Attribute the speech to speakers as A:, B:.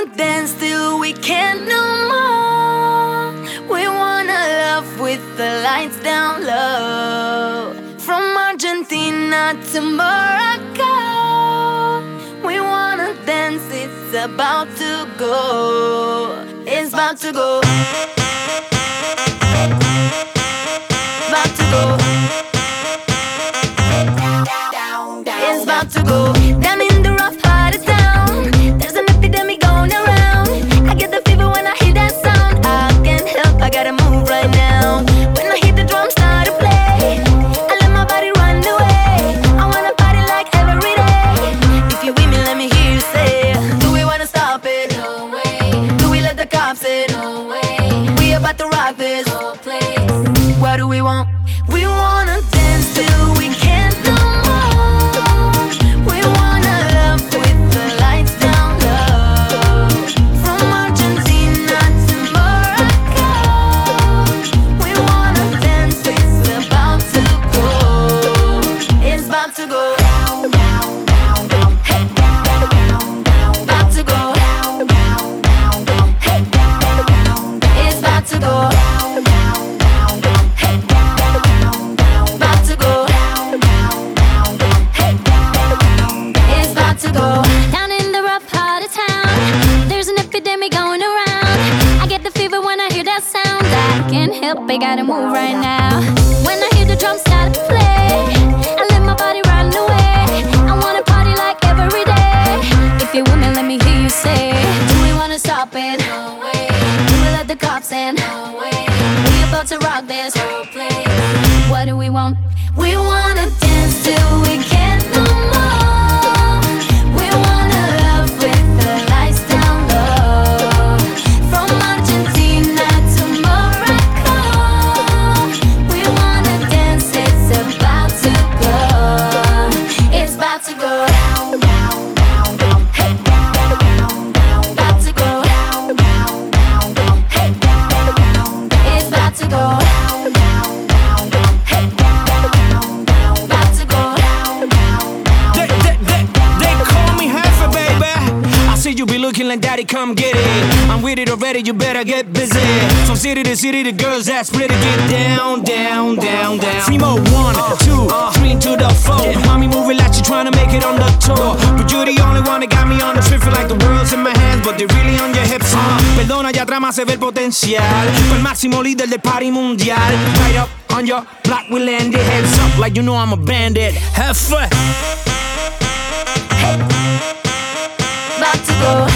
A: dance till we can't no more. We wanna love with the lights down low. From Argentina to Morocco, we wanna dance, it's about to go. It's about to go. About to go. It's about to go. Down in the rough part of town, there's an epidemic going around. I get the fever when I hear that sound. I can't help, I gotta move right now. When I hear the drums start to play, I let my body run away. I wanna party like every day. If you're with me, let me hear you say, do we wanna stop it? No way. Do we let the cops in? No way. We about to rock this whole place. What do we want? We wanna dance till we can't no more. We wanna love with the lights down low. From Argentina to Morocco, we wanna dance, it's about to go. It's about to go. Down, down, down, down. Hey, down, down, down. About to go. Down, down, down, down. Hey, down, down, down. It's about to go. Down, down, down, down. Hey, down, down, down. About to go. Down, down, down, down. Hey, down, down. It's about to go.
B: Down in the rough part of town, there's an epidemic going around. I get the fever when I hear that sound. I can't help, I gotta move right now. When I hear the drums start to play, I let my body run away. I wanna party like every day. If you're with me, let me hear you say, do we wanna stop it? No way. Do we let the cops in? No way. We about to rock this whole place. What do we want?
A: We wanna dance till we can't no more. We wanna love with the lights down low. From Argentina to Morocco, we wanna dance, it's about to go. It's about to go. Down, down, down, down. Hey, down, down, down. About to go. Down, down, down, down. Hey, down, down, down. It's about to go. Down, down, down, down. Hey, down, down, down. About to go. Down, down, down.
C: They call me Heifer, baby. I see you be looking like daddy, come get it. I'm with it already, you better get busy. From city to city, the girls that split it. Get down, down, down, down. Three more, 1, 2, 3 to the 4. Mommy moving like you trying to make it on the tour. But you're the only one that got me on the trip. Feel like the world's in my hands, but they're really on your hips. Perdona, allá atrás más se ve el potencial. Fue el máximo líder del party mundial. Right up on your block, we landed. Heads up like you know I'm a bandit. Have fun.
A: About to go.